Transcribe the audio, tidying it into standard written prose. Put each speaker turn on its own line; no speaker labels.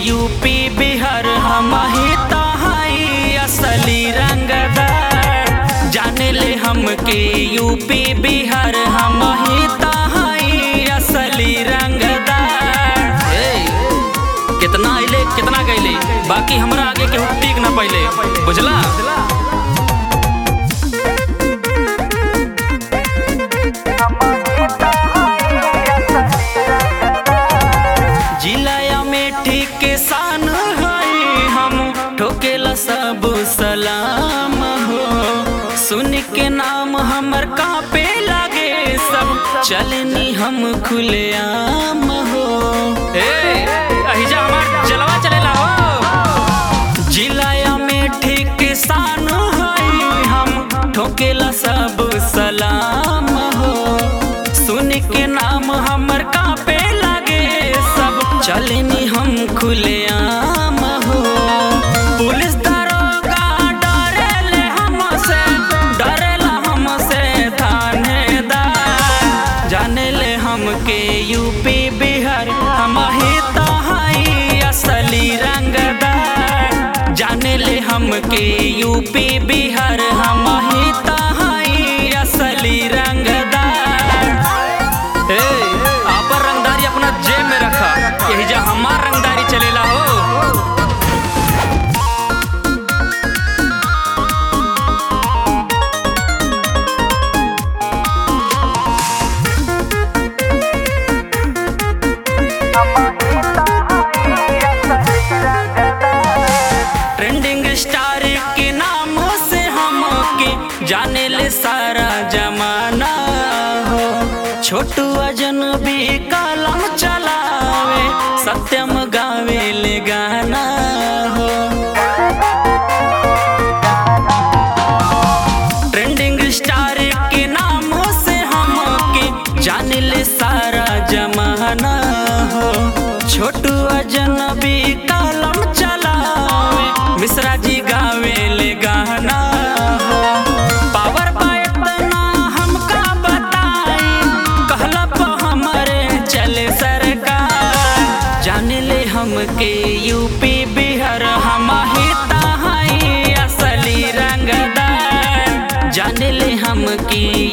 UP Bihar हम ही तहाई असली रंगदार। जाने ले हमके यूपी बिहार हम ही तहाई असली रंगदार। कितना आइले कितना गईले, बाकी हमरा आगे केहू टिक न पइले, बुझला। जिला में ठीक के सान है हम, ठोकेला सब सलाम हो। सुन के नाम हमर कांपे लागे सब, चलनी हम खुलेआम हो। अहिजा हमार जलवा चलेला हो। जिला में ठीक के सान है हम, ठोकेला सब सलाम हो। सुन के नाम हमर कांपे लागे सब, चलनी हम खुलेआम हो। पुलिस दरोगा डरेले हमसे, डरेला हमसे थानेदार। जाने ले हमके यूपी बिहार हम ही तहाई असली रंगदार। जाने ले हमके यूपी बिहार हम ही तहाई असली रंगदार। आपन रंगदारी अपना जेब में रखा, यही जा हमार रंगदारी चलेला हो। ट्रेंडिंग स्टार के नाम से हमके जाने ले सारा जमाना हो। छोटू अजनबी कलम चलावे, सत्यम गावे ले गाना हो। ट्रेंडिंग स्टार के नाम से हमके जाने ले सारा जमाना हो। छोटू अजनबी कलम चलावे, मिश्रा जी गावे ले गाना हो। पावर इतना हमका बताई, कहला हमारे चले सरकार। जाने ले हमके यूपी बिहार हम ही तहाई असली रंगदार। जाने ले हमके